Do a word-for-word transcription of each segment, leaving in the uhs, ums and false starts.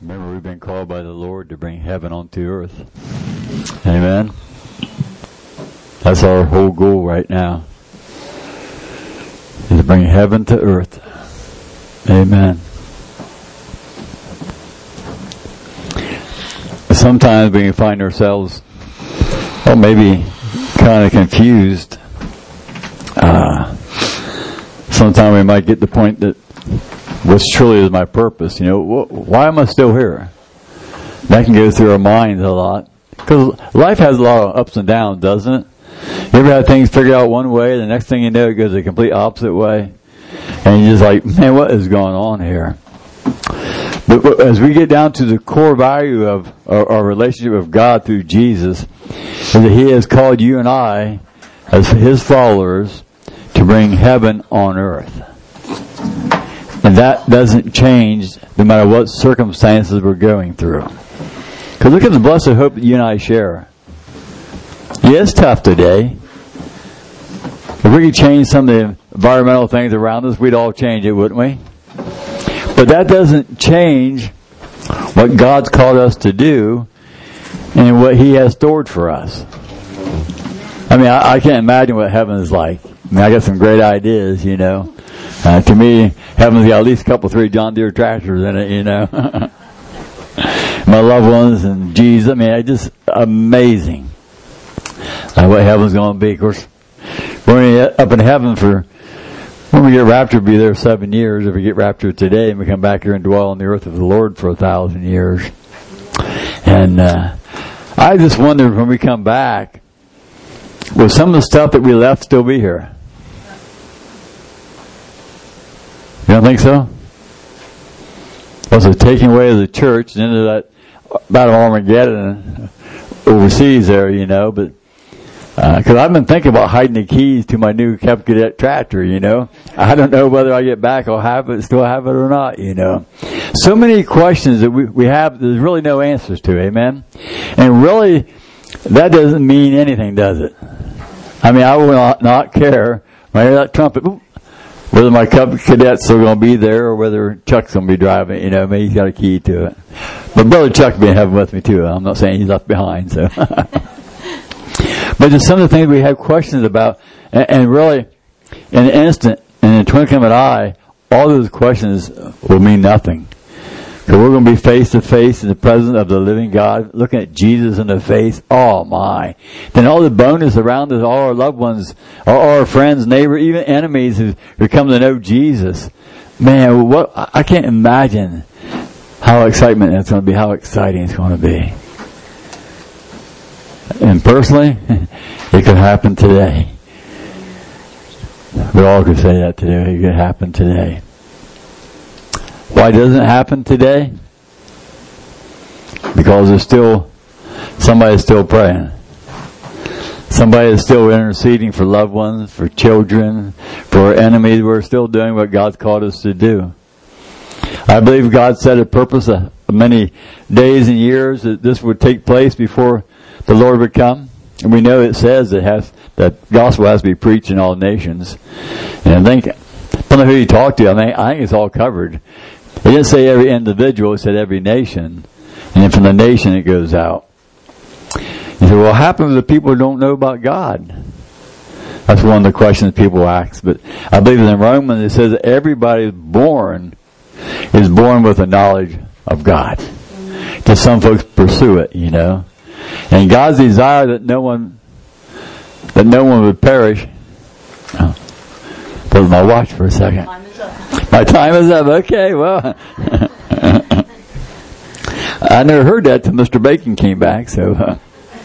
Remember, we've been called by the Lord to bring heaven onto earth. Amen. That's our whole goal right now, is to bring heaven to earth. Amen. Sometimes we can find ourselves, well, maybe kind of confused. Uh, sometimes we might get the point that what's truly is my purpose. You know, wh- why am I still here? That can go through our minds a lot. Because life has a lot of ups and downs, doesn't it? You ever have things figured out one way, the next thing you know, it goes the complete opposite way. And you're just like, man, what is going on here? But as we get down to the core value of our, our relationship with God through Jesus, is that He has called you and I, as His followers, to bring heaven on earth. And that doesn't change no matter what circumstances we're going through. Because look at the blessed hope that you and I share. Yeah, it's tough today. If we could change some of the environmental things around us, we'd all change it, wouldn't we? But that doesn't change what God's called us to do and what He has stored for us. I mean, I, I can't imagine what heaven is like. I mean, I got some great ideas, you know. Uh, to me, heaven's got at least a couple, three John Deere tractors in it, you know. My loved ones and Jesus, I mean, it's just amazing uh, what heaven's going to be. Of course, we're only up in heaven for, when we get raptured, we'll be there seven years. If we get raptured today and we come back here and dwell on the earth of the Lord for a thousand years. And uh, I just wonder when we come back, will some of the stuff that we left still be here? You don't think so? Was the taking away of the church and into that Battle of Armageddon overseas there, you know, but because uh, I've been thinking about hiding the keys to my new Cap Cadet tractor, you know. I don't know whether I get back I'll have it, still have it or not, you know. So many questions that we, we have, there's really no answers to, amen? And really, that doesn't mean anything, does it? I mean, I will not, not care when I hear that trumpet, whether my Cub Cadet's still going to be there or whether Chuck's going to be driving it, you know. Maybe he's got a key to it. But Brother Chuck will be in heaven with me too. I'm not saying he's left behind, so. But just some of the things we have questions about, and, and really, in an instant, in a twinkling of an eye, all those questions will mean nothing. Because we're going to be face to face in the presence of the living God, looking at Jesus in the face. Oh my! Then all the bonus around us, all our loved ones, all our friends, neighbors, even enemies who, who come to know Jesus. Man, what I can't imagine how excitement it's going to be. How exciting it's going to be. And personally, it could happen today. We all could say that today. It could happen today. Why doesn't it happen today? Because there's still, somebody's still praying. Somebody is still interceding for loved ones, for children, for our enemies. We're still doing what God's called us to do. I believe God set a purpose of many days and years that this would take place before the Lord would come. And we know it says it has, that gospel has to be preached in all nations. And I think, I don't know who you talk to, I mean, I think it's all covered. It didn't say every individual, it said every nation. And then from the nation it goes out. You say, well, what happens to the people who don't know about God? That's one of the questions people ask. But I believe in Romans it says that everybody is born, is born with a knowledge of God. Just some folks pursue it, you know. And God's desire that no one, that no one would perish. Oh, put my watch for a second. My time is up. Okay, well. I never heard that till Mister Bacon came back, so. Uh,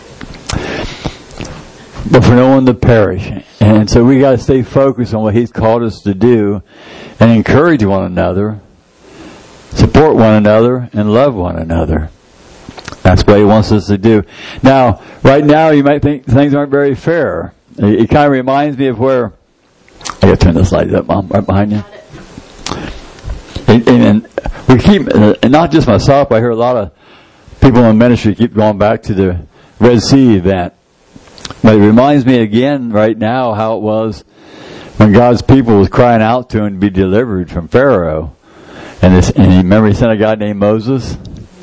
but for no one to perish. And so we got to stay focused on what He's called us to do and encourage one another, support one another, and love one another. That's what He wants us to do. Now, right now, you might think things aren't very fair. It, it kind of reminds me of where, I got to turn this light up, Mom, right behind you. And, and we keep, and not just myself, I hear a lot of people in ministry keep going back to the Red Sea event. But it reminds me again right now how it was when God's people was crying out to Him to be delivered from Pharaoh. And, this, and you remember He sent a guy named Moses?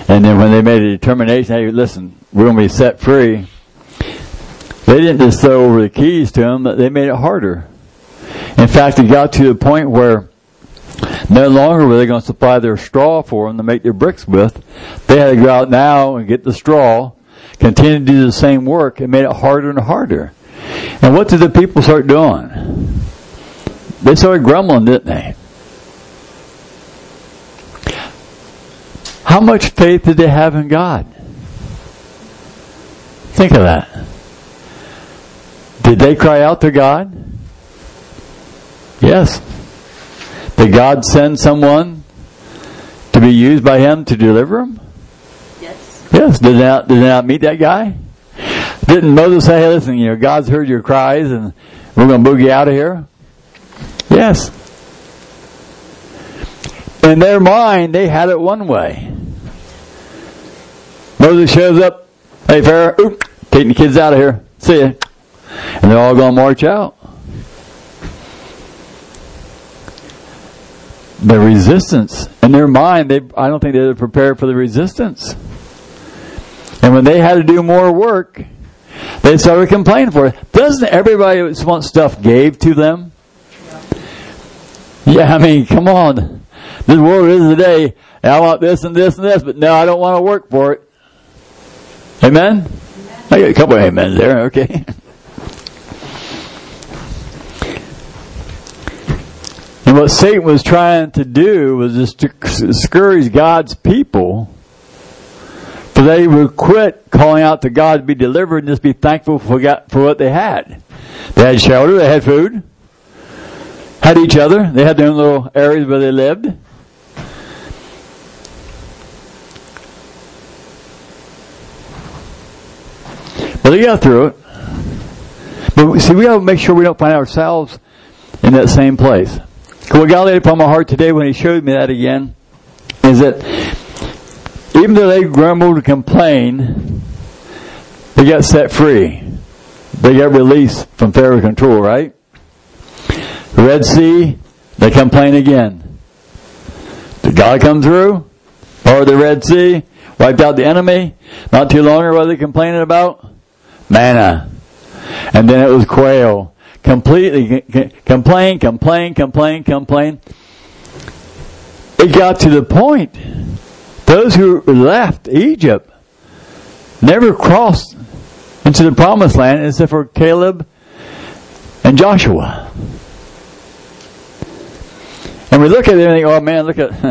And then when they made a determination, hey, listen, we're going to be set free, they didn't just throw over the keys to them, they made it harder. In fact, it got to the point where no longer were they going to supply their straw for them to make their bricks with. They had to go out now and get the straw, continue to do the same work. It made it harder and harder. And what did the people start doing? They started grumbling, didn't they? How much faith did they have in God? Think of that. Did they cry out to God? Yes. Did God send someone to be used by Him to deliver them? Yes. Yes. Did they not, did they not meet that guy? Didn't Moses say, hey, listen, you know, God's heard your cries and we're going to boogie out of here? Yes. In their mind, they had it one way. Moses shows up, hey, Pharaoh, oop, taking the kids out of here. See ya. And they're all going to march out. The resistance in their mind, they I don't think they were prepared for the resistance. And when they had to do more work, they started complaining for it. Doesn't everybody want stuff gave to them? Yeah, I mean, come on. This world is today, I want this and this and this, but no, I don't want to work for it. Amen? Amen. I got a couple of amens there, okay. And what Satan was trying to do was just to discourage God's people, so they would quit calling out to God to be delivered and just be thankful for, God, for what they had. They had shelter, they had food, had each other, they had their own little areas where they lived. But they got through it. But see, we got to make sure we don't find ourselves in that same place. What God laid upon my heart today when He showed me that again is that even though they grumbled and complained, they got set free. They got released from Pharaoh's control, right? The Red Sea, they complain again. Did God come through? Part of the Red Sea, wiped out the enemy. Not too long ago, what were they complaining about? Manna. And then it was quail. Completely complain, complain, complain, complain. It got to the point, those who left Egypt never crossed into the promised land except for Caleb and Joshua. And we look at it and think, oh man, look at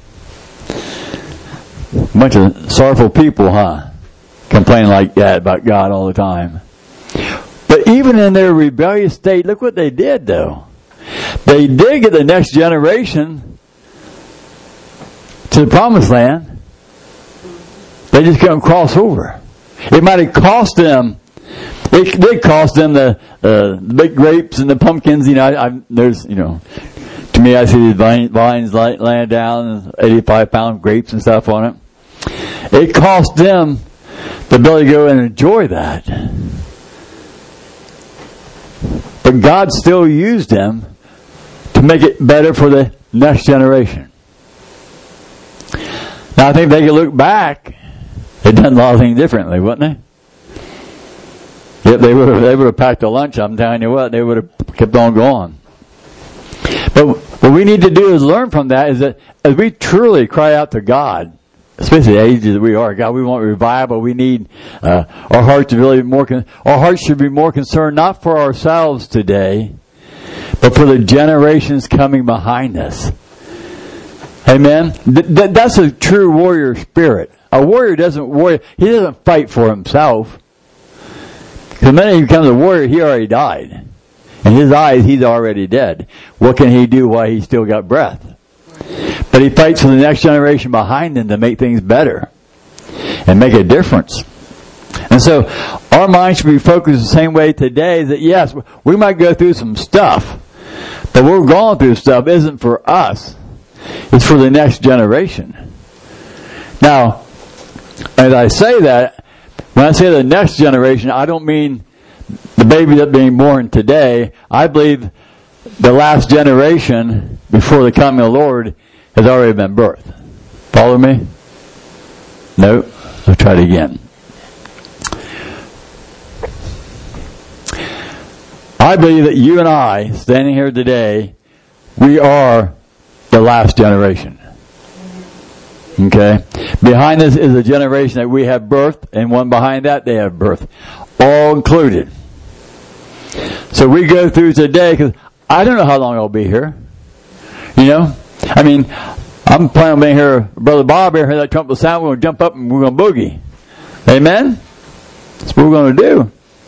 a bunch of sorrowful people, huh? Complaining like that about God all the time. But even in their rebellious state, look what they did though. They did get the next generation to the promised land. They just couldn't cross over. It might have cost them, it did cost them the, uh, the big grapes and the pumpkins. You know, I, I, there's, you know, to me I see these vine, vines laying down, eighty-five pound grapes and stuff on it. It cost them the ability to go and enjoy that. But God still used them to make it better for the next generation. Now I think they could look back, they'd done a lot of things differently, wouldn't they? Yep, they would have, they would have packed a lunch, I'm telling you what, they would have kept on going. But what we need to do is learn from that is that as we truly cry out to God, especially the age that we are, God, we want revival. We need uh, our hearts to really be more. Con- our hearts should be more concerned not for ourselves today, but for the generations coming behind us. Amen. Th- th- that's a true warrior spirit. A warrior doesn't warrior. He doesn't fight for himself. The minute he becomes a warrior, he already died. In his eyes, he's already dead. What can he do while he's still got breath? But he fights for the next generation behind him to make things better and make a difference. And so our mind should be focused the same way today, that yes, we might go through some stuff, but we're going through stuff isn't for us. It's for the next generation. Now, as I say that, when I say the next generation, I don't mean the baby that's being born today. I believe the last generation before the coming of the Lord has already been birthed. Follow me? No, I'll try it again. I believe that you and I, standing here today, we are the last generation. Okay? Behind us is a generation that we have birthed, and one behind that they have birthed. All included. So we go through today, because I don't know how long I'll be here. You know? I mean, I'm planning on being here, Brother Bob, here, hear that trumpet sound, we're going to jump up and we're going to boogie. Amen? That's what we're going to do.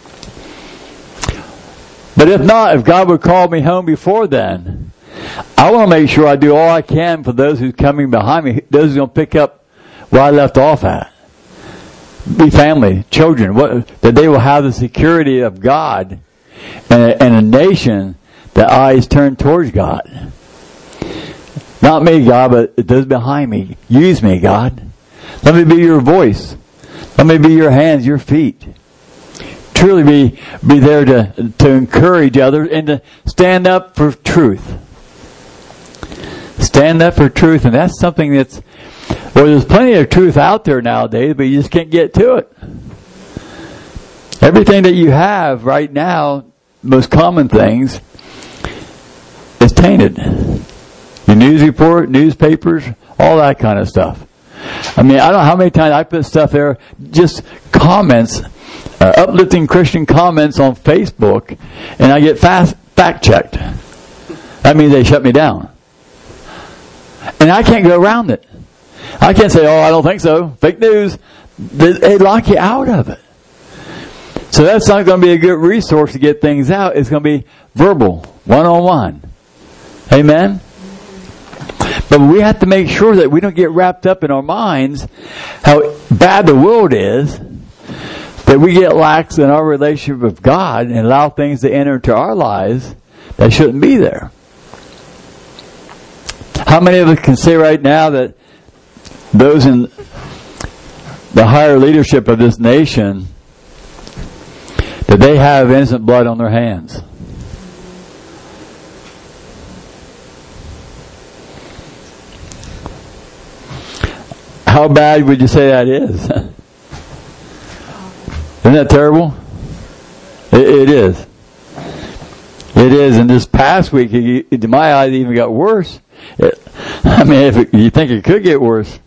But if not, if God would call me home before then, I want to make sure I do all I can for those who's coming behind me, those who's going to pick up where I left off at. Be family, children, what, that they will have the security of God and a, and a nation that eyes turn towards God. Not me, God, but those behind me. Use me, God. Let me be your voice. Let me be your hands, your feet. Truly be be there to to encourage others and to stand up for truth. Stand up for truth, and that's something that's, well, there's plenty of truth out there nowadays, but you just can't get to it. Everything that you have right now, most common things, is tainted. Your news report, newspapers, all that kind of stuff. I mean, I don't know how many times I put stuff there, just comments, uh, uplifting Christian comments on Facebook, and I get fast fact checked. That means they shut me down. And I can't go around it. I can't say, oh, I don't think so. Fake news. They, they lock you out of it. So that's not going to be a good resource to get things out. It's going to be verbal, one-on-one. Amen? But we have to make sure that we don't get wrapped up in our minds how bad the world is, that we get lax in our relationship with God and allow things to enter into our lives that shouldn't be there. How many of us can say right now that those in the higher leadership of this nation, that they have innocent blood on their hands? How bad would you say that is? Isn't that terrible? It, it is. It is. And this past week, it, to my eyes, it even got worse. It, I mean, if it, you think it could get worse.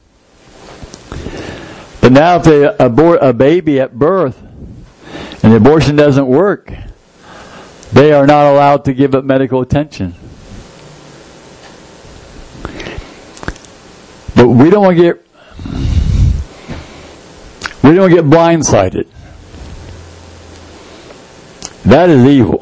But now if they abort a baby at birth and the abortion doesn't work, they are not allowed to give it medical attention. But we don't want to get we don't get blindsided. That is evil.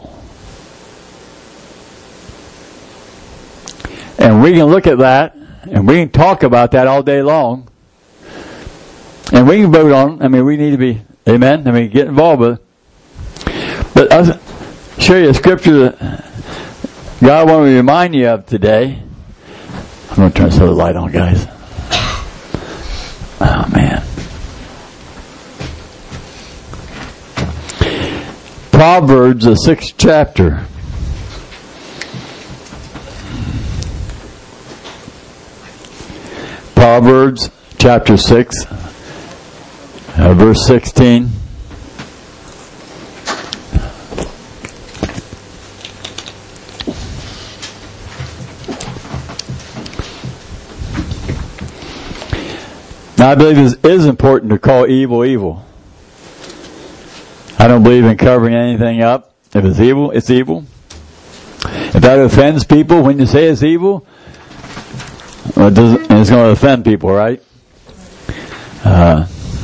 And we can look at that, and we can talk about that all day long. And we can vote on it. I mean, we need to be, amen? I mean, get involved with it. But I'll show you a scripture that God wanted me to remind you of today. I'm going to turn this other light on, guys. Oh, man. Proverbs, the sixth chapter. Proverbs chapter six, uh, verse sixteen. Now I believe it is important to call evil evil. I don't believe in covering anything up. If it's evil, it's evil. If that offends people when you say it's evil, well, it doesn't, it's going to offend people, right? Uh,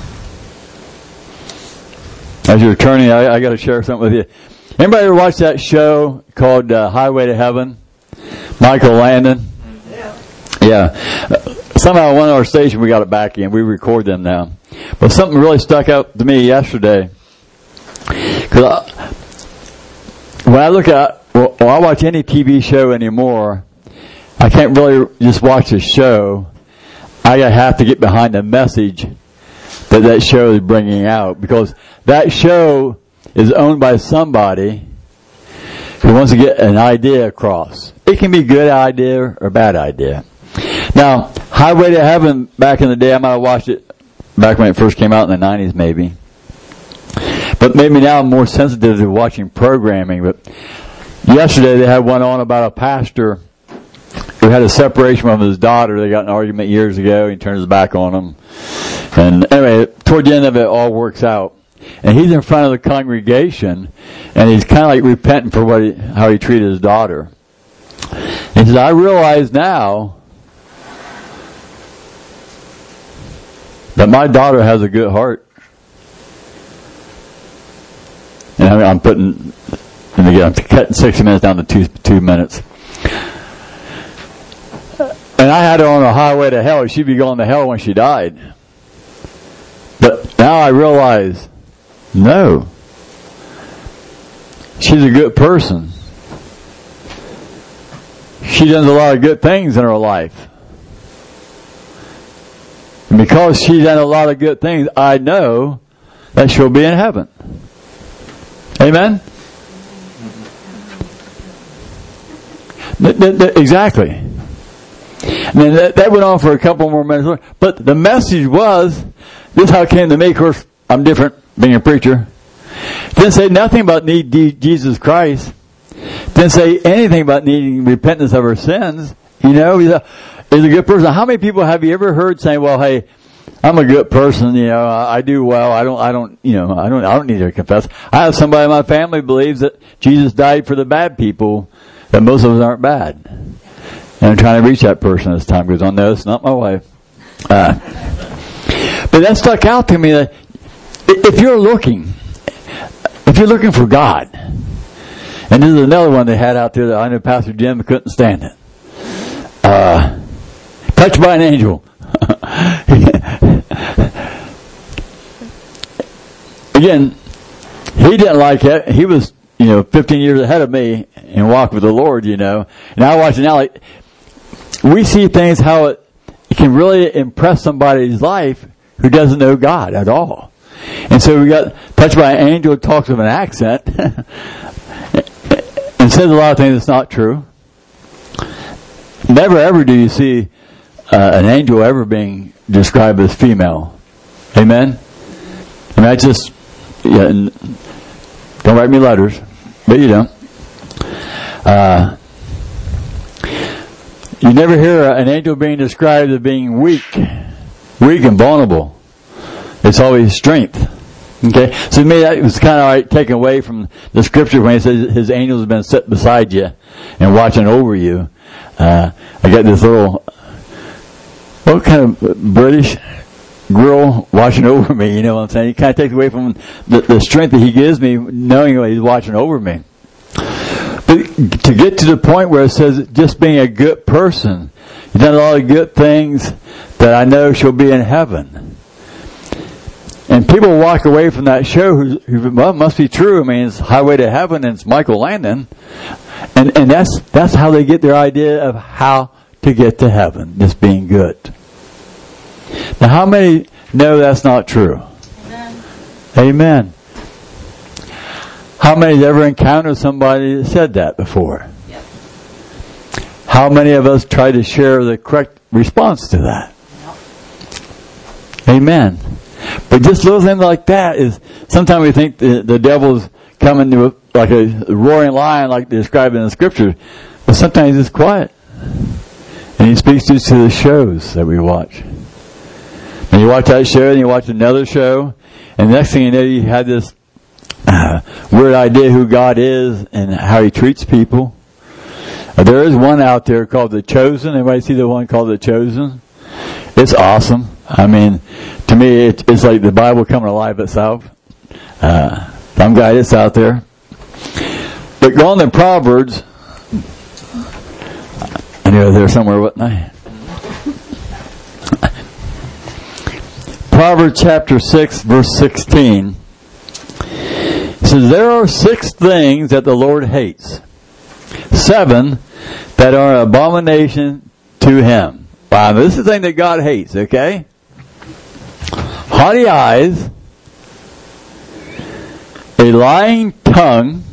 as you're turning, I, I got to share something with you. Anybody ever watch that show called uh, Highway to Heaven? Michael Landon? Yeah. Yeah. Uh, somehow one of our stations, we got it back in. We record them now. But something really stuck out to me yesterday. Because when I look at, well, well, I watch any T V show anymore, I can't really just watch a show. I have to get behind the message that that show is bringing out, because that show is owned by somebody who wants to get an idea across. It can be a good idea or a bad idea. Now, Highway to Heaven, back in the day, I might have watched it back when it first came out in the nineties, maybe. But maybe now I'm more sensitive to watching programming. But yesterday they had one on about a pastor who had a separation from his daughter. They got in an argument years ago. He turned his back on him. And anyway, toward the end of it, it all works out. And he's in front of the congregation, and he's kind of like repenting for what he, how he treated his daughter. He says, I realize now that my daughter has a good heart. And I mean, I'm putting, let me get, I'm cutting sixty minutes down to two, two minutes. And I had her on the highway to hell. She'd be going to hell when she died. But now I realize, no. She's a good person. She does a lot of good things in her life. And because she's done a lot of good things, I know that she'll be in heaven. Amen? Exactly. And then that, that went on for a couple more minutes. But the message was, this is how it came to me. Of course, I'm different being a preacher. Didn't say nothing about need Jesus Christ. Didn't say anything about needing repentance of our sins. You know, he's a, he's a good person. How many people have you ever heard saying, well, hey, I'm a good person, you know, I, I do well, I don't, I don't, you know, I don't, I don't need to confess. I have somebody in my family believes that Jesus died for the bad people, that most of us aren't bad. And I'm trying to reach that person as time goes on. No, it's not my wife. Uh, but that stuck out to me that if you're looking, if you're looking for God, and this is another one they had out there that I know Pastor Jim couldn't stand it. Uh, touched by an angel. Again, he didn't like it. He was, you know, fifteen years ahead of me in walk with the Lord, you know. And I watch it now, like, we see things how it, it can really impress somebody's life who doesn't know God at all. And so we got touched by an angel who talks with an accent and says a lot of things that's not true. Never ever do you see uh, an angel ever being described as female. Amen? And I just, yeah, and don't write me letters, but you don't. Uh, you never hear an angel being described as being weak, weak and vulnerable. It's always strength. Okay? So to me, that was kind of like taken away from the scripture when it says his angels have been set beside you and watching over you. Uh, I got this little, what kind of British girl watching over me, you know what I'm saying? It kind of takes away from the, the strength that he gives me knowing that he's watching over me. But to get to the point where it says just being a good person, you've done a lot of good things that I know she'll be in heaven. And people walk away from that show who, who well, it must be true. I mean, it's Highway to Heaven and it's Michael Landon. And, and that's, that's how they get their idea of how to get to heaven, just being good. Now, how many know that's not true? Amen. Amen. How many have ever encountered somebody that said that before? Yep. How many of us try to share the correct response to that? Yep. Amen. But just little things like that is, sometimes we think the, the devil's coming to a, like a roaring lion like described in the scripture, but sometimes he's quiet. And he speaks to us to the shows that we watch. And you watch that show, and you watch another show, and the next thing you know, you have this uh, weird idea who God is and how He treats people. Uh, there is one out there called The Chosen. Anybody see the one called The Chosen? It's awesome. I mean, to me, it, it's like the Bible coming alive itself. Uh, I'm glad it's out there. But going to Proverbs, I knew it was there somewhere, wasn't I? Proverbs chapter six, verse sixteen. It says, there are six things that the Lord hates, seven that are an abomination to Him. Wow, this is the thing that God hates, okay? Haughty eyes, a lying tongue,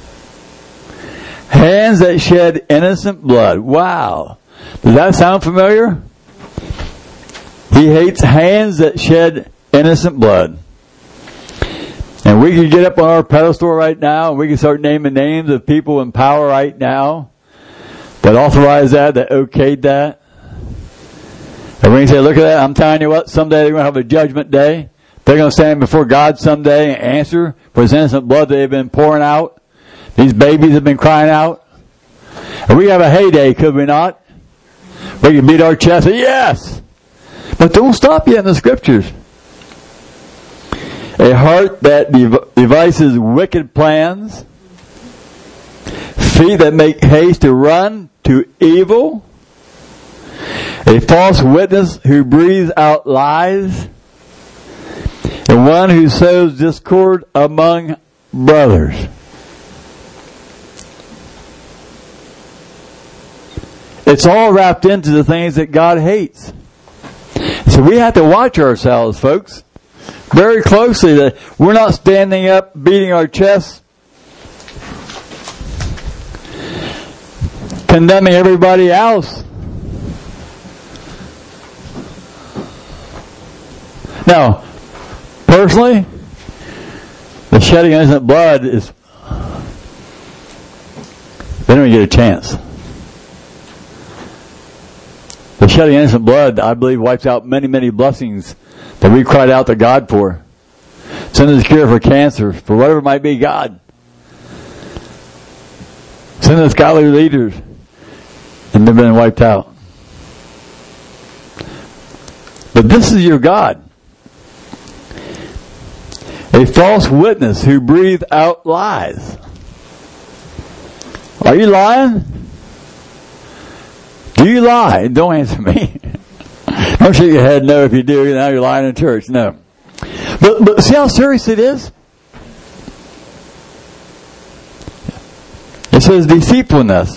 hands that shed innocent blood. Wow. Does that sound familiar? He hates hands that shed innocent blood. And we can get up on our pedestal right now, and we can start naming names of people in power right now that authorized that, that okayed that. And we can say, look at that, I'm telling you what, someday they're going to have a judgment day. They're going to stand before God someday and answer for this innocent blood they've been pouring out. These babies have been crying out. And we have a heyday, could we not? We can beat our chest and say, yes! But don't stop yet in the scriptures. A heart that dev- devises wicked plans, feet that make haste to run to evil, a false witness who breathes out lies, and one who sows discord among brothers. It's all wrapped into the things that God hates. So we have to watch ourselves, folks, very closely, that we're not standing up, beating our chests, condemning everybody else. Now, personally, the shedding of innocent blood is, they don't even get a chance. The shedding of innocent blood, I believe, wipes out many, many blessings that we cried out to God for. Send us a cure for cancer, for whatever it might be, God. Send us godly leaders. And they've been wiped out. But this is your God. A false witness who breathed out lies. Are you lying? Do you lie? Don't answer me. Don't shake your head no if you do. Now you're lying in church. No. But, but see how serious it is? It says deceitfulness.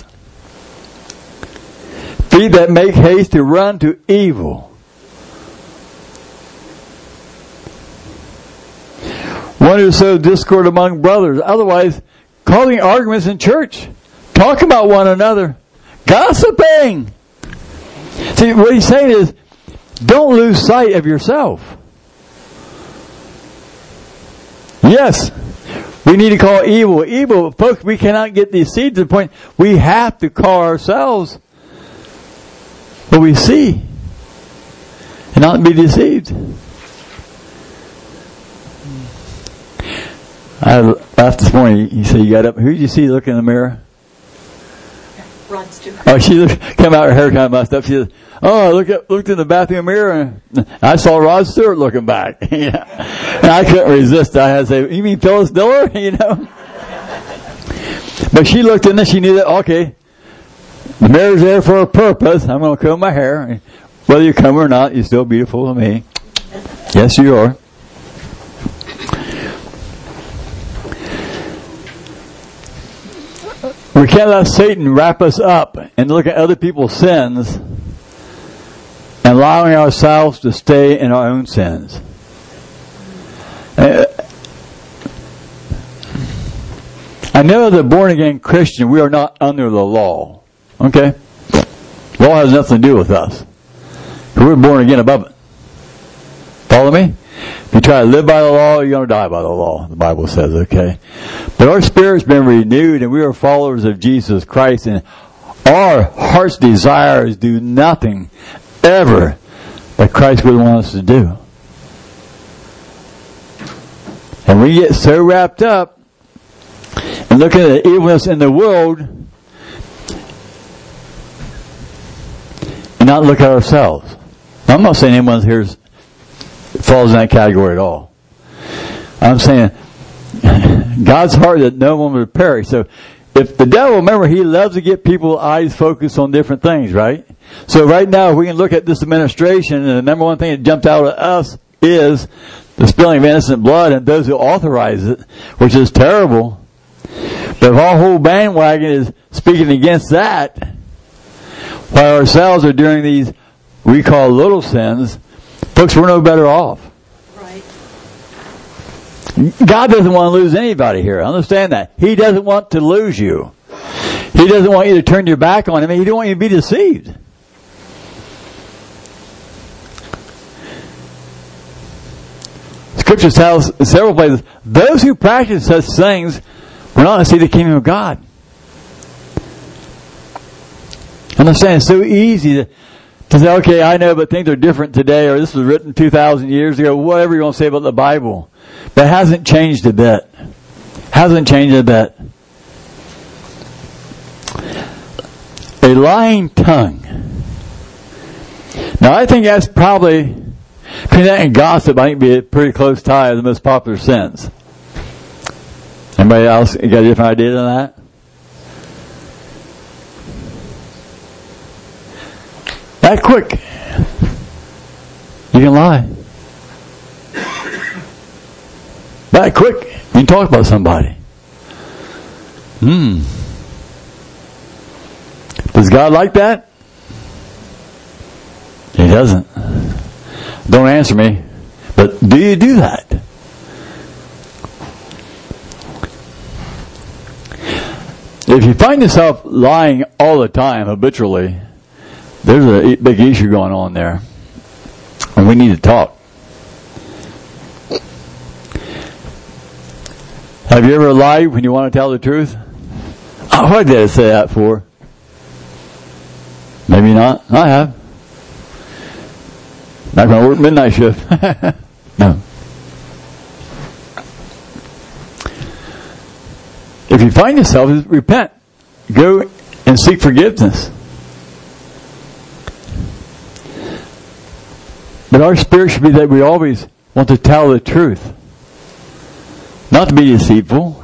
Feet that make haste to run to evil. One who sows discord among brothers. Otherwise, causing arguments in church. Talk about one another. Gossiping. See, what he's saying is, don't lose sight of yourself. Yes, we need to call evil evil. Folks, we cannot get deceived to the point we have to call ourselves what we see and not be deceived. I laughed this morning. You said you got up. Who did you see look in the mirror? Rod Stewart. Oh, she looked, came out, her hair kind of messed up. She said, oh, I looked, up, looked in the bathroom mirror and I saw Rod Stewart looking back. You know? And I couldn't resist. I had to say, you mean Phyllis Diller? You know? But she looked in and she knew that, okay, the mirror's there for a purpose. I'm going to comb my hair. Whether you comb or not, you're still beautiful to me. Yes, you are. We can't let Satan wrap us up and look at other people's sins and allowing ourselves to stay in our own sins. Uh, I know as a born-again Christian, we are not under the law. Okay? Law has nothing to do with us. We're born again above it. Follow me? If you try to live by the law, you're going to die by the law, the Bible says, okay? But our spirit's been renewed, and we are followers of Jesus Christ, and our heart's desires do nothing ever that Christ would want us to do. And we get so wrapped up in looking at the evilness in the world and not look at ourselves. Now, I'm not saying anyone here falls in that category at all. I'm saying God's heart that no one would perish. So if the devil, remember, he loves to get people's eyes focused on different things, right? So right now, if we can look at this administration, and the number one thing that jumped out at us is the spilling of innocent blood and those who authorize it, which is terrible. But if our whole bandwagon is speaking against that, while ourselves are doing these we call little sins, folks, we're no better off. Right. God doesn't want to lose anybody here. Understand that. He doesn't want to lose you. He doesn't want you to turn your back on Him. He doesn't want you to be deceived. Scripture tells in several places, those who practice such things will not see the kingdom of God. Understand, it's so easy to, to say, okay, I know, but things are different today, or this was written two thousand years ago, whatever you want to say about the Bible. But it hasn't changed a bit. Hasn't changed a bit. A lying tongue. Now, I think that's probably, between that and gossip, I think be a pretty close tie of the most popular sins. Anybody else got a different idea than that? That quick. You can lie. That quick. You can talk about somebody. Hmm. Does God like that? He doesn't. Don't answer me. But do you do that? If you find yourself lying all the time, habitually, there's a big issue going on there. And we need to talk. Have you ever lied when you want to tell the truth? Oh, what did I say that for? Maybe not. I have. Not going to work midnight shift. No. If you find yourself, repent. Go and seek forgiveness. But our spirit should be that we always want to tell the truth. Not to be deceitful.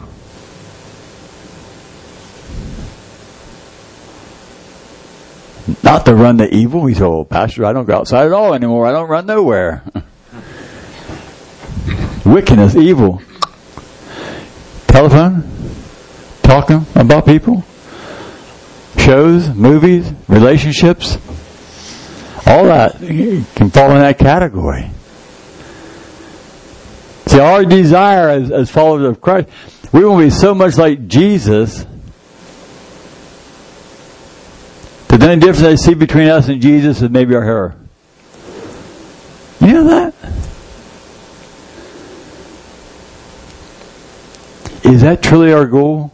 Not to run the evil. He said, oh, Pastor, I don't go outside at all anymore. I don't run nowhere. Wickedness, evil. Telephone. Talking about people. Shows, movies, relationships. All that can fall in that category. See, our desire as, as followers of Christ, we want to be so much like Jesus that the only difference they see between us and Jesus is maybe our hair. You know that? Is that truly our goal?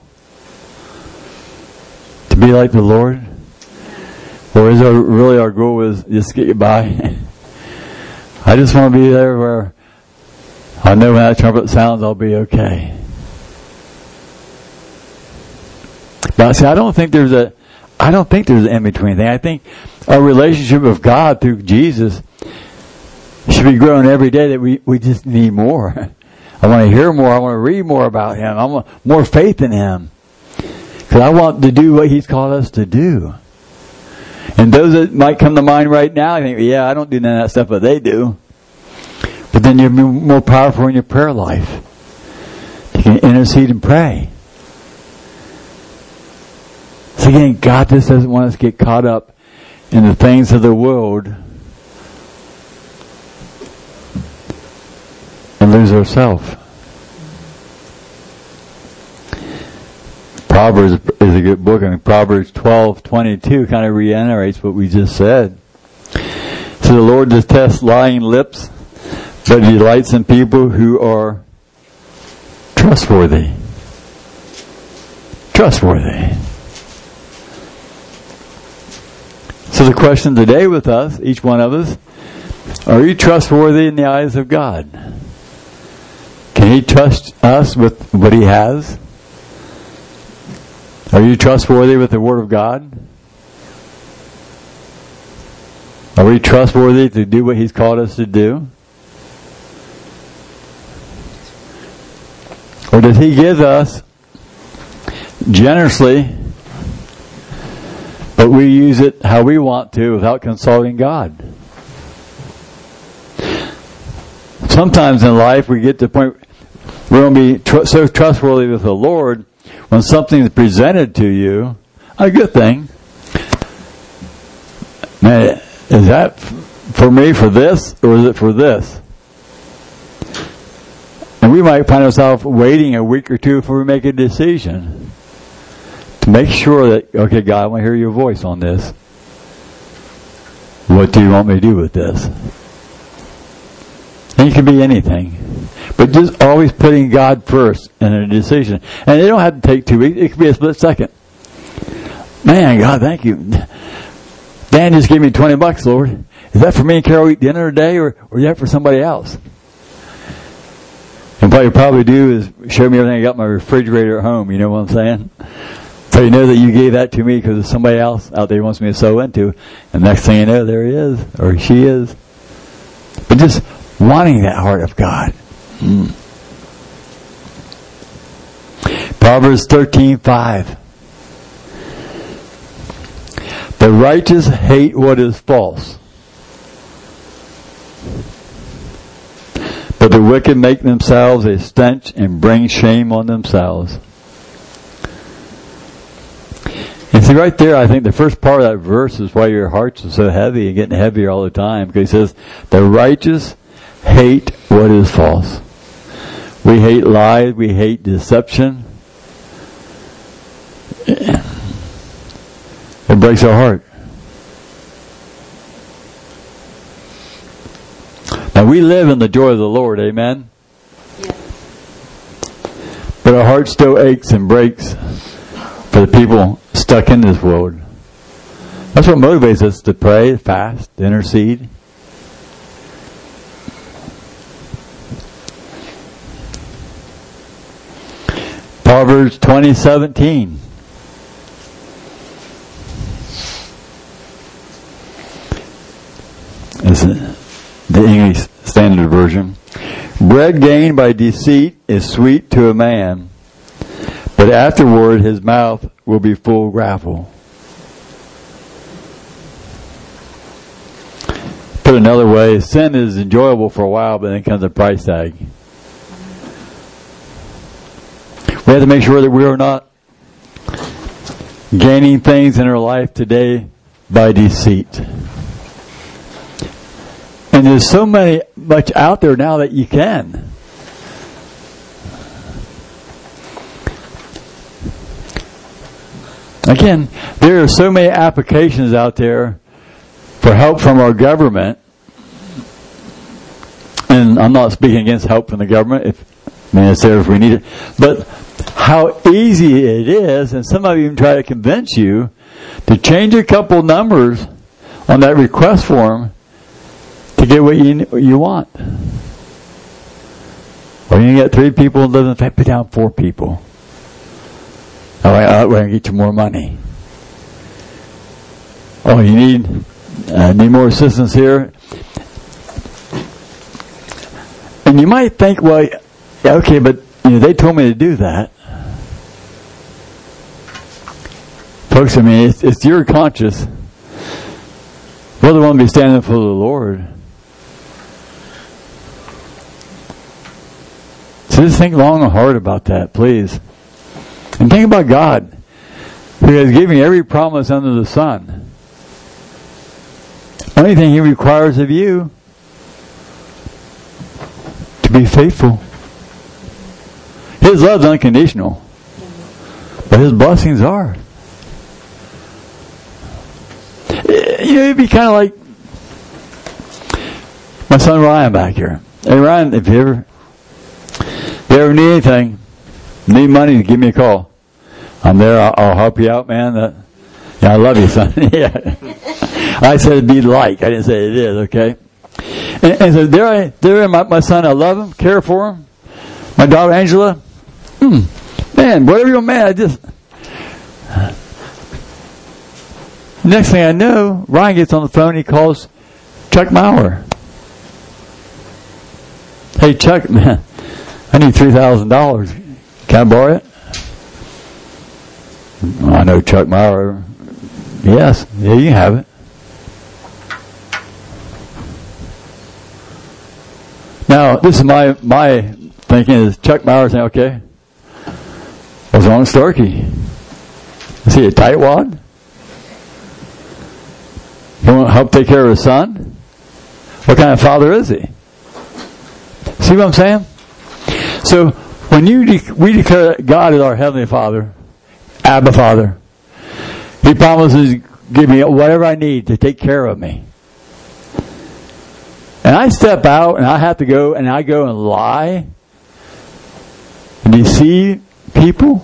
To be like the Lord? Or is our, really our goal is just get you by? I just want to be there where I know when that trumpet sounds, I'll be okay. But see, I don't think there's a, I don't think there's an in-between thing. I think our relationship with God through Jesus should be growing every day, that we, we just need more. I want to hear more. I want to read more about Him. I want more faith in Him. Because I want to do what He's called us to do. And those that might come to mind right now, I think, yeah, I don't do none of that stuff, but they do. But then you're more powerful in your prayer life. You can intercede and pray. So again, God just doesn't want us to get caught up in the things of the world and lose ourselves. Proverbs is a good book, and Proverbs twelve twenty-two kind of reiterates what we just said. So the Lord detests lying lips, but He delights in people who are trustworthy. Trustworthy. So the question today with us, each one of us, are you trustworthy in the eyes of God? Can He trust us with what He has? Are you trustworthy with the Word of God? Are we trustworthy to do what He's called us to do? Or does He give us generously, but we use it how we want to without consulting God? Sometimes in life we get to the point we're going to be tr- so trustworthy with the Lord when something is presented to you, a good thing. Man, is that for me for this, or is it for this? And we might find ourselves waiting a week or two before we make a decision to make sure that, okay, God, I want to hear your voice on this. What do you want me to do with this? And it can be anything. But just always putting God first in a decision. And it don't have to take two weeks. It could be a split second. Man, God, thank you. Dan just gave me twenty bucks, Lord. Is that for me and Carol eat dinner today, or, or is that for somebody else? And what you probably do is show me everything I got in my refrigerator at home. You know what I'm saying? So you know that you gave that to me because there's somebody else out there who wants me to sow into. And next thing you know, there he is, or she is. But just wanting that heart of God. Mm. Proverbs thirteen five. The righteous hate what is false, but the wicked make themselves a stench and bring shame on themselves. And see, right there, I think the first part of that verse is why your hearts are so heavy and getting heavier all the time. Because he says, the righteous hate what is false. We hate lies. We hate deception. It breaks our heart. Now, we live in the joy of the Lord, amen? Yes. But our heart still aches and breaks for the people stuck in this world. That's what motivates us to pray, fast, intercede. Proverbs twenty seventeen. This is the English Standard Version. Bread gained by deceit is sweet to a man, but afterward his mouth will be full of gravel. Put another way, sin is enjoyable for a while, but then comes a price tag. We have to make sure that we are not gaining things in our life today by deceit. And there's so many, much out there now that you can. Again, there are so many applications out there for help from our government. And I'm not speaking against help from the government. If, I mean, it's there if we need it. But how easy it is, and some of you even try to convince you to change a couple numbers on that request form to get what you you want. Or you can get three people and live in fact, put down four people. All right, uh, we're going to get you more money. Oh, you need uh, need more assistance here. And you might think, well, yeah, okay, but you know, they told me to do that. Folks, I mean, it's, it's your conscience. We're the one to be standing for the Lord. So just think long and hard about that, please. And think about God, who has given you every promise under the sun. Only thing He requires of you to be faithful. His love's unconditional, but His blessings are. You know, it'd be kind of like my son Ryan back here. Hey Ryan, if you ever, if you ever need anything, need money, give me a call. I'm there. I'll, I'll help you out, man. Uh, yeah, I love you, son. Yeah, I said it'd be like. I didn't say it is. Okay. And, and so there, I, there, my, my son. I love him, care for him. My daughter Angela. Hmm, man, whatever you're mad, I just. Next thing I know, Ryan gets on the phone. He calls Chuck Maurer. Hey, Chuck, man, I need three thousand dollars. Can I borrow it? Well, I know Chuck Maurer. Yes, yeah, you can have it. Now, this is my my thinking is Chuck Maurer saying, okay, what's wrong with Starkey? Is he a tightwad? He won't help take care of his son? What kind of father is he? See what I'm saying? So, when you de- we declare that God is our Heavenly Father, Abba Father, He promises to give me whatever I need to take care of me. And I step out and I have to go and I go and lie and deceive people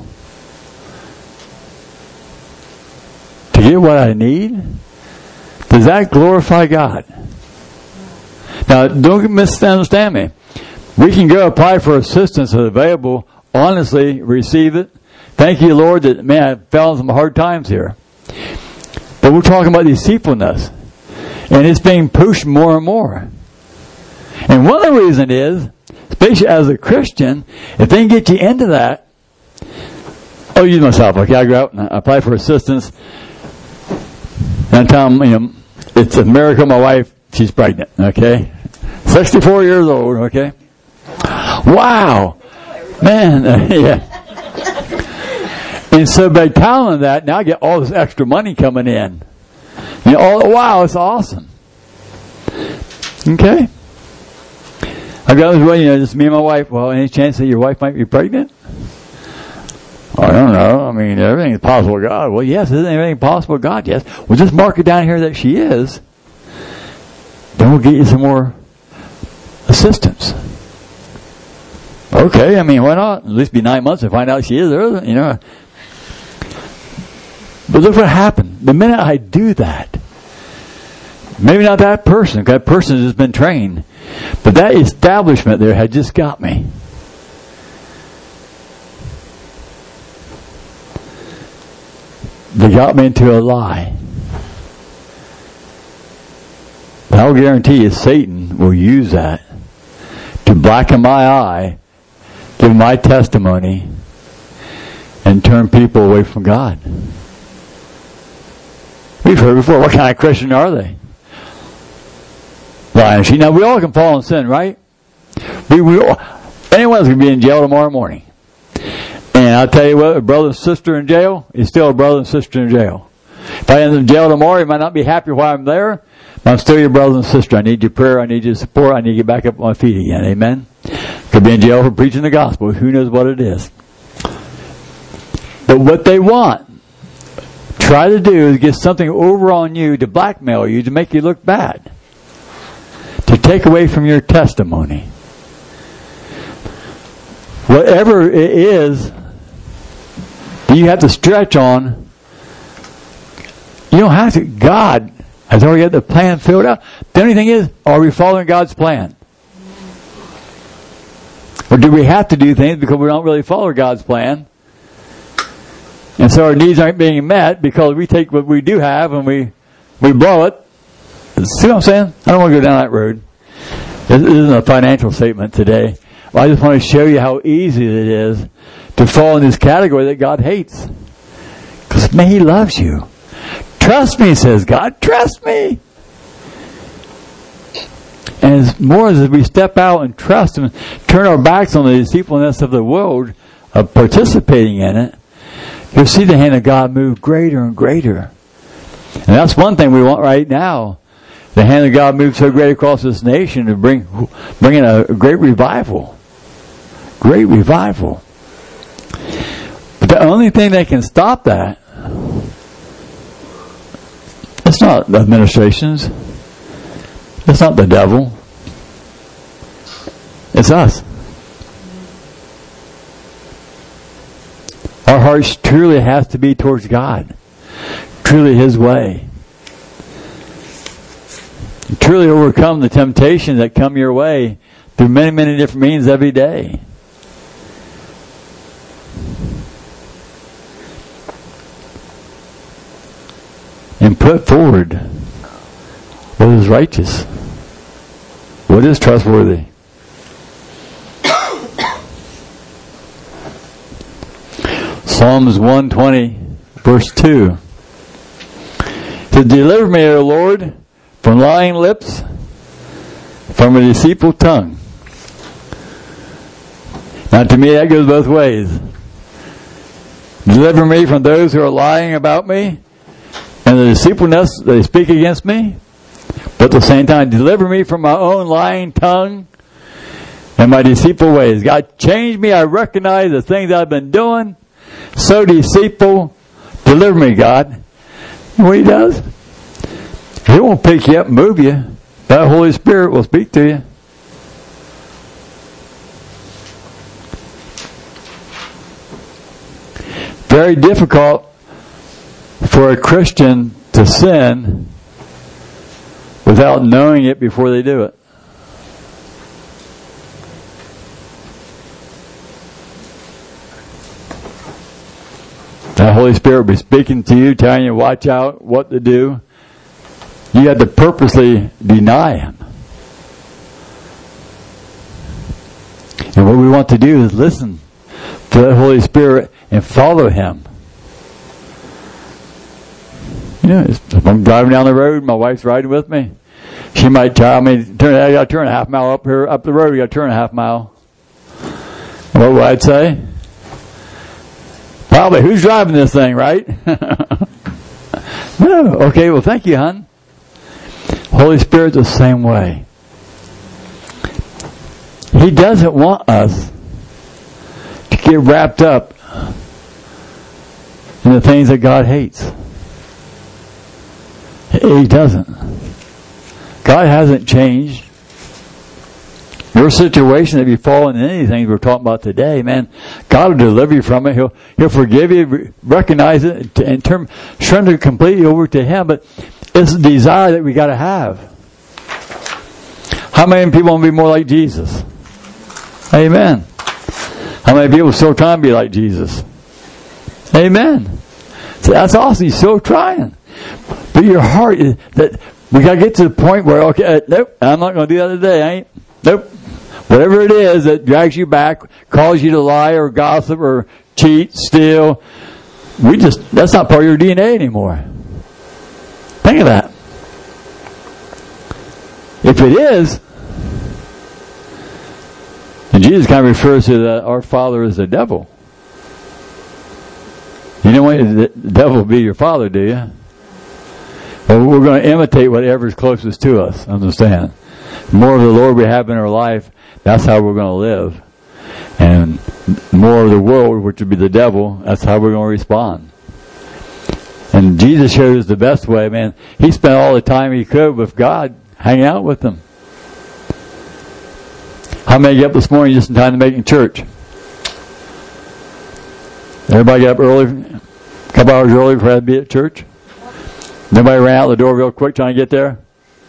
to get what I need? Does that glorify God? Now, don't misunderstand me. We can go apply for assistance that's available, honestly receive it. Thank you, Lord, that, man, I fell in some hard times here. But we're talking about deceitfulness. And it's being pushed more and more. And one of the reasons is, especially as a Christian, if they can get you into that, I'll use myself. Okay, I go out and I apply for assistance. And I tell them, you know, it's a miracle my wife, she's pregnant, okay? sixty-four years old, okay? Wow! Man, uh, yeah. And so by telling them that, now I get all this extra money coming in. You know, oh, wow, it's awesome. Okay? I got this way, you know, just me and my wife. Well, any chance that your wife might be pregnant? I don't know. I mean, everything is possible with God. Well, yes, isn't everything possible with God? Yes. Well, just mark it down here that she is. Then we'll get you some more assistance. Okay, I mean, why not? At least be nine months and find out she is or isn't, you know. But look what happened. The minute I do that, maybe not that person, because that person has been trained, but that establishment there had just got me. They got me into a lie. But I'll guarantee you Satan will use that to blacken my eye, give my testimony, and turn people away from God. We've heard before, what kind of Christian are they? Lying sheep. Now, we all can fall in sin, right? We, we all, anyone's going to be in jail tomorrow morning. And I'll tell you what, a brother and sister in jail is still a brother and sister in jail. If I end in jail tomorrow, you might not be happy while I'm there, but I'm still your brother and sister. I need your prayer. I need your support. I need to get back up on my feet again. Amen? Could be in jail for preaching the gospel. Who knows what it is? But what they want, try to do is get something over on you to blackmail you, to make you look bad, to take away from your testimony. Whatever it is that you have to stretch on, you don't have to. God has already got the plan filled out. The only thing is, are we following God's plan? Or do we have to do things because we don't really follow God's plan? And so our needs aren't being met because we take what we do have and we we blow it. See what I'm saying? I don't want to go down that road. This isn't a financial statement today. Well, I just want to show you how easy it is to fall in this category that God hates. Because, man, He loves you. Trust me, says God. Trust me. And as more as we step out and trust Him, turn our backs on the deceitfulness of the world, of participating in it, you'll see the hand of God move greater and greater. And that's one thing we want right now. The hand of God moves so great across this nation to bring, bring in a great revival. Great revival. But the only thing that can stop that, it's not the administrations. It's not the devil. It's us. Our hearts truly has to be towards God. Truly His way. Truly overcome the temptations that come your way through many, many different means every day. And put forward what is righteous, what is trustworthy. Psalms one twenty, verse two. To deliver me, O Lord, from lying lips, from a deceitful tongue. Now to me that goes both ways. Deliver me from those who are lying about me and the deceitfulness they speak against me. But at the same time, deliver me from my own lying tongue and my deceitful ways. God, change me. I recognize the things I've been doing. So deceitful. Deliver me, God. And what He does? He won't pick you up and move you. That Holy Spirit will speak to you. very difficult for a Christian to sin without knowing it before they do it. The Holy Spirit will be speaking to you, telling you watch out, what to do. You have to purposely deny Him. And what we want to do is listen to the Holy Spirit and follow Him. You know, if I'm driving down the road, my wife's riding with me, she might tell me, turn, I got to turn a half mile up here, up the road, you got to turn a half mile. What would I say? Probably, who's driving this thing, right? No. Okay, well, thank you, hon. Holy Spirit's the same way. He doesn't want us to get wrapped up in the things that God hates. He doesn't. God hasn't changed. Your situation, if you fall into anything we're talking about today, man, God will deliver you from it. He'll He'll forgive you, recognize it, and turn, surrender completely over to Him. But it's a desire that we got to have. How many people want to be more like Jesus? Amen. How many people still trying to be like Jesus? Amen. So that's awesome. You're still trying. But your heart is that we got to get to the point where, okay, nope, I'm not going to do that today. I ain't. Nope. Whatever it is that drags you back, calls you to lie or gossip or cheat, steal, we just, that's not part of your D N A anymore. Think of that. If it is, and Jesus kind of refers to that our father is the devil. You don't want the devil to be your father, do you? Well, we're going to imitate whatever is closest to us. Understand? The more of the Lord we have in our life, that's how we're going to live. And more of the world, which would be the devil, that's how we're going to respond. And Jesus showed us the best way, man. He spent all the time he could with God, hanging out with Him. How many get up this morning just in time to make it in church? Everybody get up early, a couple hours early before I had to be at church? Nobody ran out the door real quick trying to get there?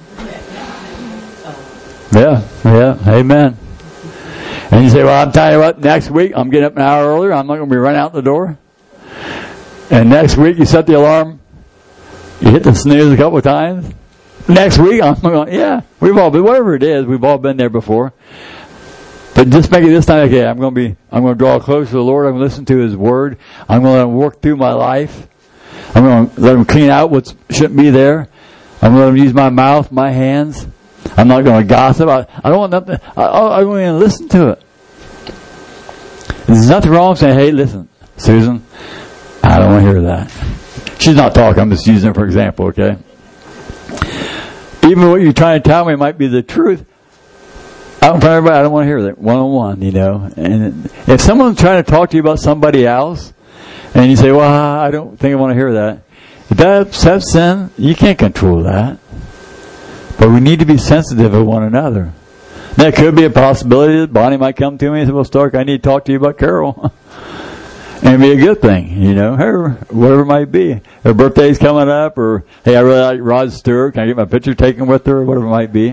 Yeah, yeah, amen. And you say, well, I'm telling you what, next week I'm getting up an hour earlier. I'm not going to be running out the door. And next week you set the alarm. You hit the snooze a couple of times. Next week I'm going, yeah, we've all been, whatever it is, we've all been there before. But just make it this time, okay, I'm going to be, I'm going to draw close to the Lord. I'm going to listen to His Word. I'm going to let Him work through my life. I'm going to let Him clean out what shouldn't be there. I'm going to let Him use my mouth, my hands. I'm not going to gossip. I, I don't want nothing. I, I, I'm going to listen to it. There's nothing wrong with saying, hey, listen, Susan, I don't want to hear that. She's not talking. I'm just using it for example, okay? Even what you're trying to tell me might be the truth. Out in front of everybody, I don't want to hear that one-on-one, you know. And if someone's trying to talk to you about somebody else, and you say, well, I don't think I want to hear that. If that upsets them, you can't control that. But we need to be sensitive of one another. That could be a possibility that Bonnie might come to me and say, well, Stark, I need to talk to you about Carol. And it'd be a good thing, you know, her, whatever it might be. Her birthday's coming up, or, hey, I really like Rod Stewart. Can I get my picture taken with her, or whatever it might be.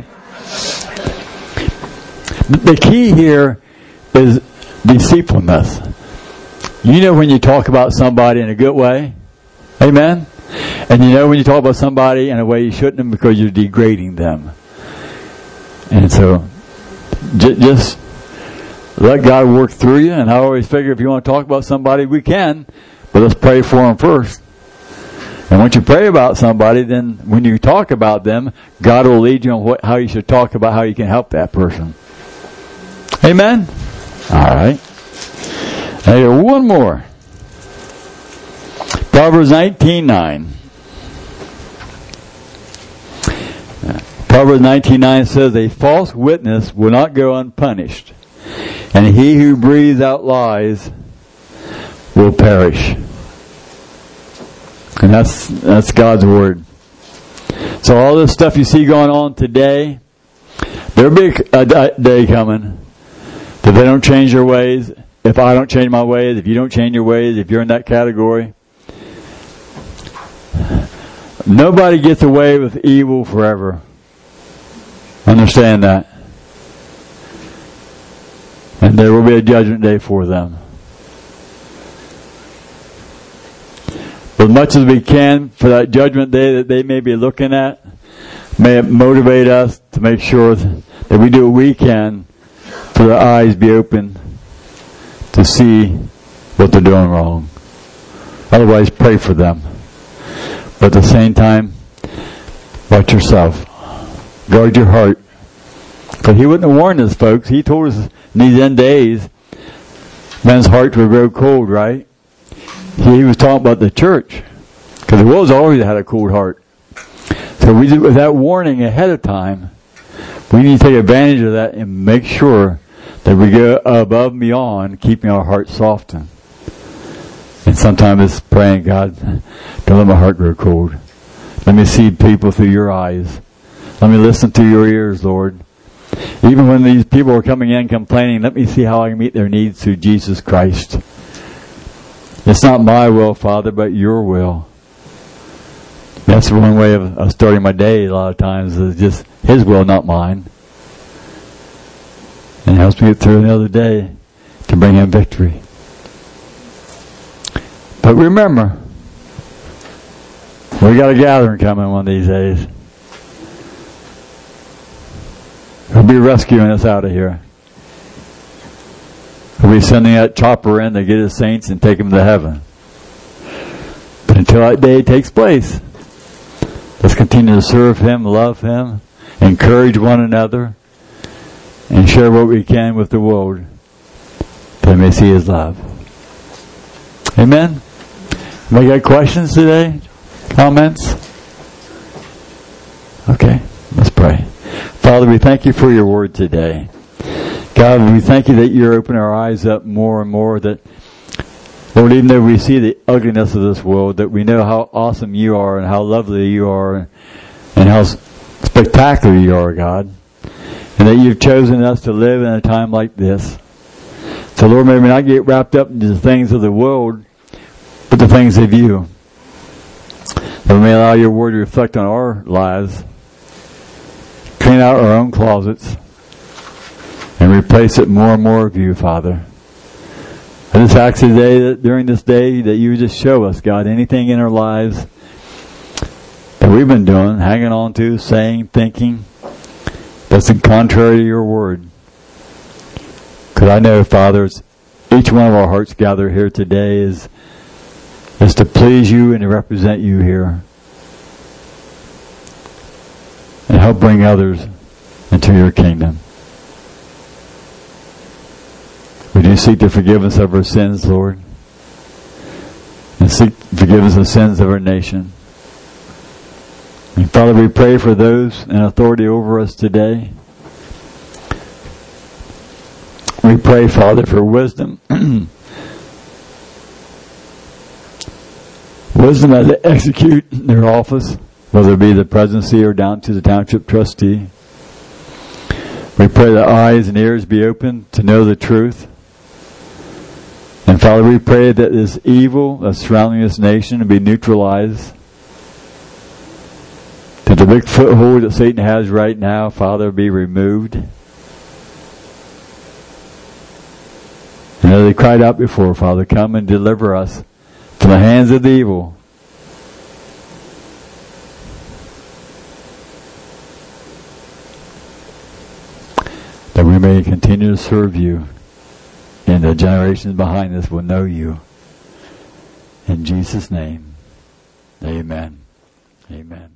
The key here is deceitfulness. You know when you talk about somebody in a good way. Amen? And you know when you talk about somebody in a way you shouldn't because you're degrading them. And so, j- just let God work through you. And I always figure if you want to talk about somebody, we can. But let's pray for them first. And once you pray about somebody, then when you talk about them, God will lead you on what, how you should talk about how you can help that person. Amen? All right. I got one more. Proverbs nineteen nine. Proverbs nineteen nine says, a false witness will not go unpunished, and he who breathes out lies will perish. And that's that's God's word. So all this stuff you see going on today, there'll be a day coming that they don't change their ways if I don't change my ways, if you don't change your ways, if you're in that category, nobody gets away with evil forever. Understand that. And there will be a judgment day for them. But as much as we can for that judgment day that they may be looking at, may it motivate us to make sure that we do what we can for their eyes be open to see what they're doing wrong. Otherwise, pray for them. But at the same time, watch yourself. Guard your heart. Because he wouldn't have warned us, folks. He told us in these end days, men's hearts will grow cold, right? He was talking about the church. Because the world's always had a cold heart. So we, with that warning ahead of time, we need to take advantage of that and make sure that we go above and beyond keeping our hearts softened. And sometimes it's praying, God, don't let my heart grow cold. Let me see people through your eyes. Let me listen through your ears, Lord. Even when these people are coming in complaining, let me see how I can meet their needs through Jesus Christ. It's not my will, Father, but your will. That's one way of, of starting my day a lot of times, is just his will, not mine. And it helps me get through another day to bring him victory. But remember, we got a gathering coming one of these days. He'll be rescuing us out of here. He'll be sending that chopper in to get his saints and take them to heaven. But until that day takes place, let's continue to serve him, love him, encourage one another, and share what we can with the world that they may see his love. Amen? Anybody got questions today? Comments? Okay, let's pray. Father, we thank you for your word today. God, we thank you that you're opening our eyes up more and more, that, Lord, even though we see the ugliness of this world, that we know how awesome you are and how lovely you are and how spectacular you are, God. And that you've chosen us to live in a time like this. So, Lord, may we not get wrapped up into the things of the world, but the things of you. That we may allow your word to reflect on our lives, clean out our own closets, and replace it more and more of you, Father. I just ask today that during this day that you just show us, God, anything in our lives that we've been doing, hanging on to, saying, thinking, that's in contrary to your word. Because I know, Father, each one of our hearts gathered here today is, is to please you and to represent you here. And help bring others into your kingdom. We do seek the forgiveness of our sins, Lord. And seek forgiveness of sins of our nation. And Father, we pray for those in authority over us today. We pray, Father, for wisdom. Wisdom as they execute their office, whether it be the presidency or down to the township trustee. We pray that eyes and ears be open to know the truth. And Father, we pray that this evil that's surrounding this nation be neutralized. That the big foothold that Satan has right now, Father, be removed. And as they cried out before, Father, come and deliver us from the hands of the evil. That we may continue to serve you, and the generations behind us will know you. In Jesus' name, amen. Amen.